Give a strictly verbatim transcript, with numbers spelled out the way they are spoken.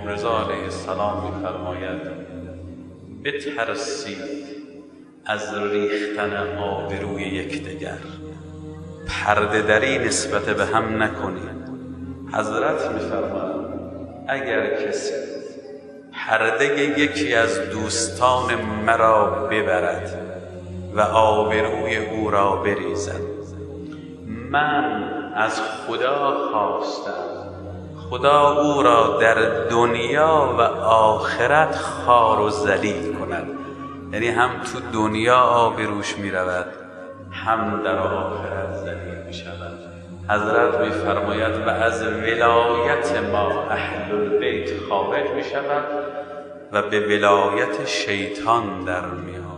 رضا علیه السلام می‌فرماید بترسید از ریختن آبروی یکدیگر، پرده دری نسبت به هم نکنید. حضرت می‌فرماید اگر کسی پرده یکی از دوستان مرا ببرد و آبروی او را بریزد، من از خدا خواستم خدا او را در دنیا و آخرت خوار و ذلیل کند. یعنی هم تو دنیا آبروش می رود، هم در آخرت ذلیل می شود. حضرت می فرماید و از ولایت ما اهل البیت خارج می شود و به ولایت شیطان در می آید.